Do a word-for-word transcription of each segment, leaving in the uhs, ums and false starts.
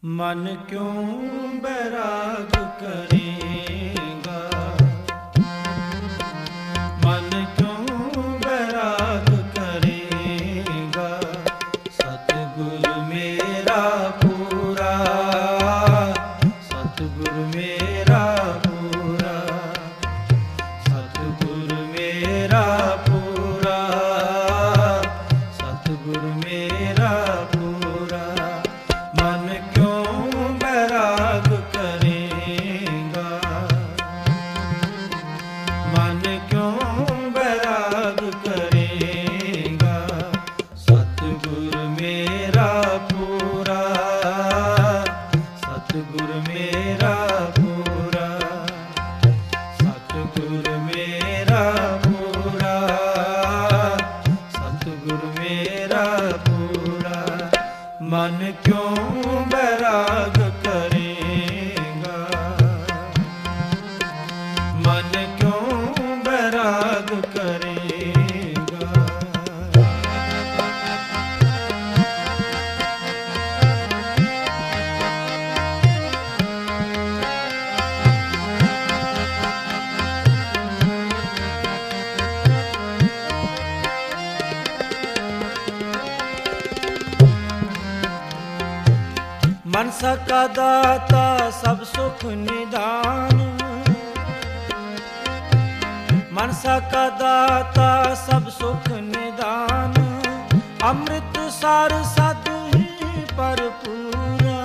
मन क्यों बैराग करेगा, मन क्यों बैराग करेगा। सतगुर मेरा पूरा, सतगुर मेरा पूरा, सतगुर मेरा पूरा, सतगुर मेरा पूरा। मन क्यों बैराग करेगा, मन क्यों बैराग करेगा। सतगुर मेरा पूरा, सतगुर मेरा पूरा, सतगुर मेरा पूरा, सतगुर मेरा पूरा। मन क्यों बैराग करेगा, मन क्यों बैराग करेगा। मनसा का दाता सब सुख निदान, मनसा का दाता सब सुख निदान। अमृत सार सद ही भरपूरा,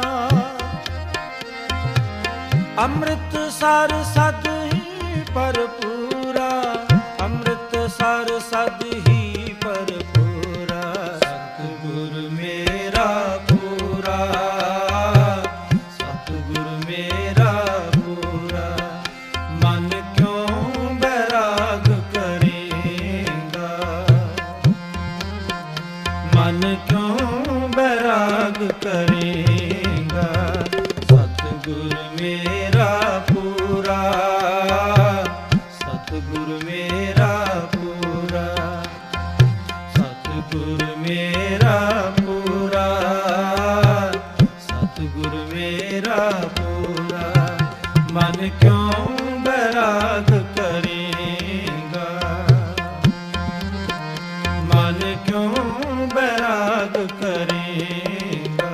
अमृत सार सद ही भरपूरा, अमृत सार सद ही भरपूरा। सतगुर मेरा पूरा, सतगुर मेरा पूरा। मन क्यों बैराग करेगा, मन क्यों बैराग करेगा। सतगुर मेरा पूरा, सतगुर मेरा पूरा, सतगुर मेरा पूरा, सतगुर मेरा पूरा। मन क्यों बैराग करेगा, मन क्यों बैराग करेगा।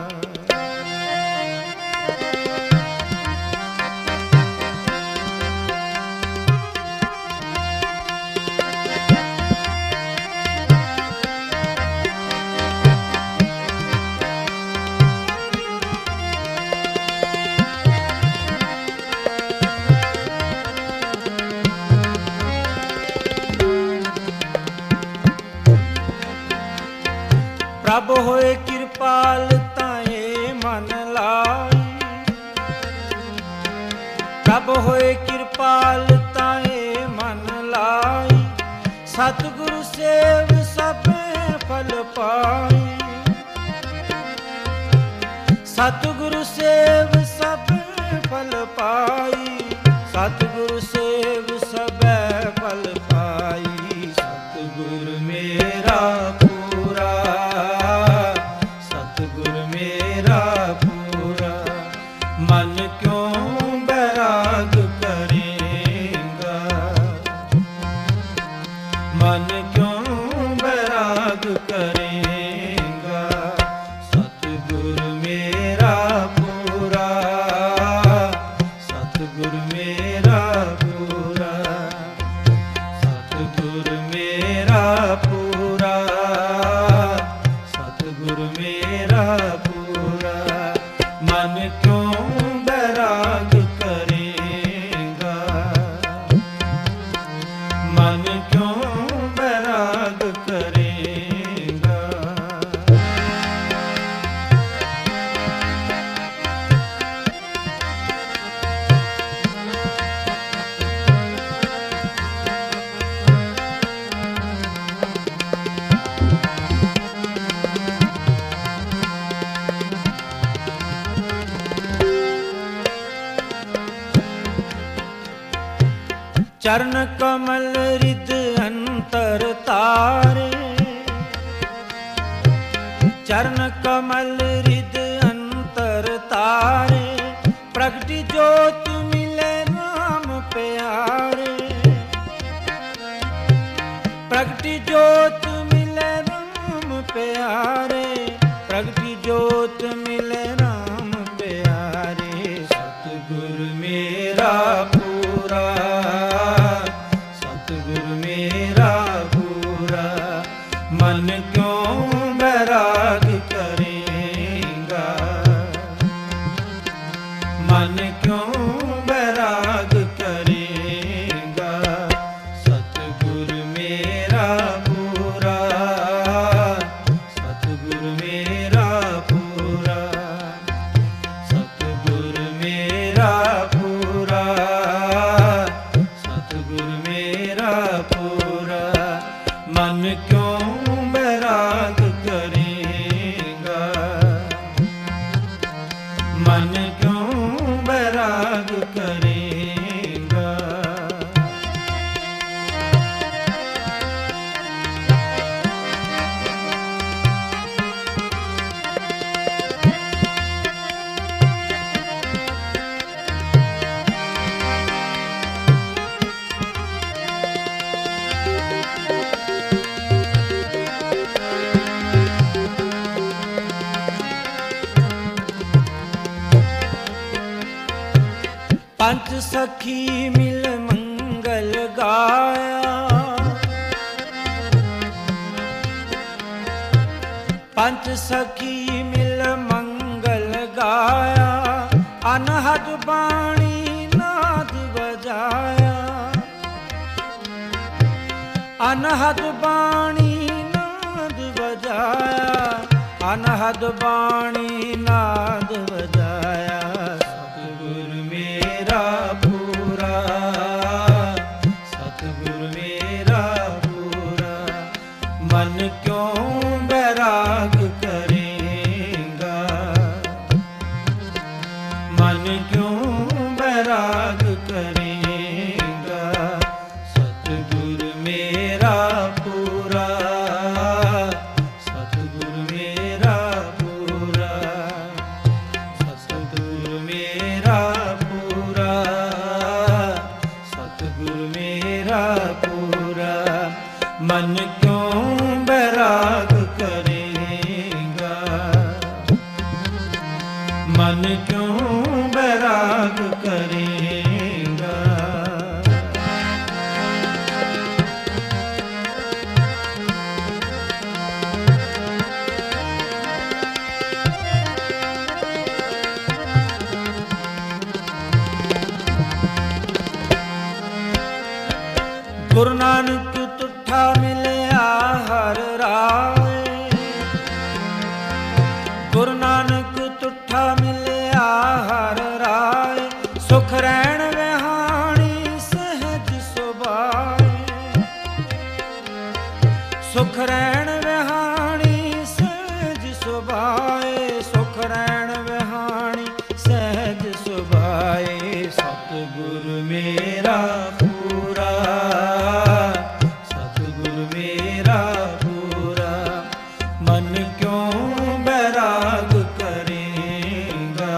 प्रभ होए कृपाल ताए मन लाई, प्रभ होए कृपाल ताए मन लाई। सतगुरु सेव सब फल पाई, सतगुरु सेव सब फल पाई, सतगुरु सेव सब फल पाई। सतगुर मेरा पूरा, सतगुर मेरा पूरा। मन क्यों बैराग करेगा, मन क्यों बैराग करेगा। सतगुर मेरा पूरा, सतगुर मेरा पूरा, सतगुर मेरा पूरा, सतगुर मेरा पूरा। मन क्यों बैराग करेगा, मन क्यों बैराग करेगा। चरण कमल रिद अंतर तारे, चरण कमल रिद अंतर जोत मिले राम प्यारे, प्रगति जोत मिले राम प्यारे। सतगुरु मेरा पूरा, सतगुरु मेरा पूरा, मन क्यों बैराग करेगा, मन क्यों बैराग करेगा। सतगुरु मेरा पूरा, सतगुरु मेरा पूरा, सतगुरु मेरा पूरा, सतगुरु मेरा पूरा, मन क्यों बैराग करेगा, मन क्यों बैराग करेगा। पंच सखी मिल मंगल गाया, पंच सखी मिल मंगल गाया, अनहद बाणी नाद बजाया, अनहद बाणी नाद बजाया, अनहद बाणी नाद बजाया। सतगुरु मेरा पूरा, सतगुरु मेरा पूरा, मन क्यों बैराग करेगा, मन क्यों बैराग करेगा। सतगुरु मेरा पूरा, सतगुरु मेरा पूरा, सतगुरु मेरा पूरा, सतगुरु मेरा पूरा, मन क्यों बैराग करेगा, मन क्यों बैराग करेगा। गुरु नानक तुठा मिलया हर राय, गुरु नानक तुठा मिलया हर राय, सुख रैण विहाणी सहज सुभाए, सुख रैण विहाणी सहज सुभाए, सुख रैण विहाणी सहज सुभाए। सतगुरु मेरा पूरा, सतगुरु मेरा पूरा, मन क्यों बैराग करेगा,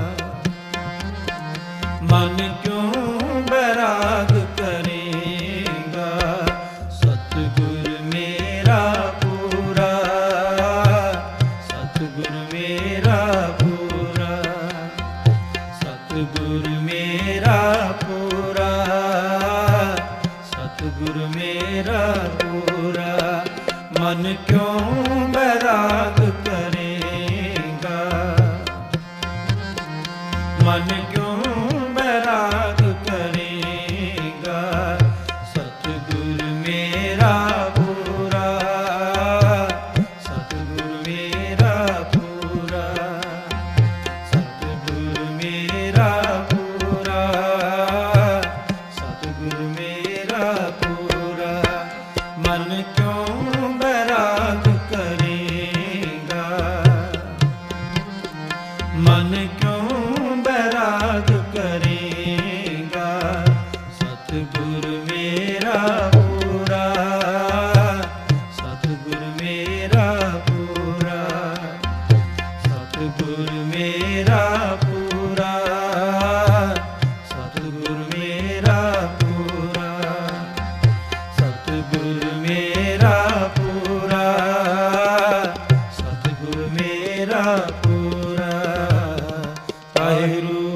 मन क्यों बैराग करेगा। सतगुरु मेरा पूरा, सतगुरु मेरा पूरा, सतगुरु मेरा पूरा, सतगुरु मेरा पूरा, मन क्यों बैराग करेगा, मन क्यों बैराग करेगा। सतगुरु मेरा पूरा, सतगुरु मेरा पूरा, सतगुरु मेरा पूरा, सतगुरु मेरा पूरा, मन क्यों बैराग करेगा, ਵਾਹਿਗੁਰੂ।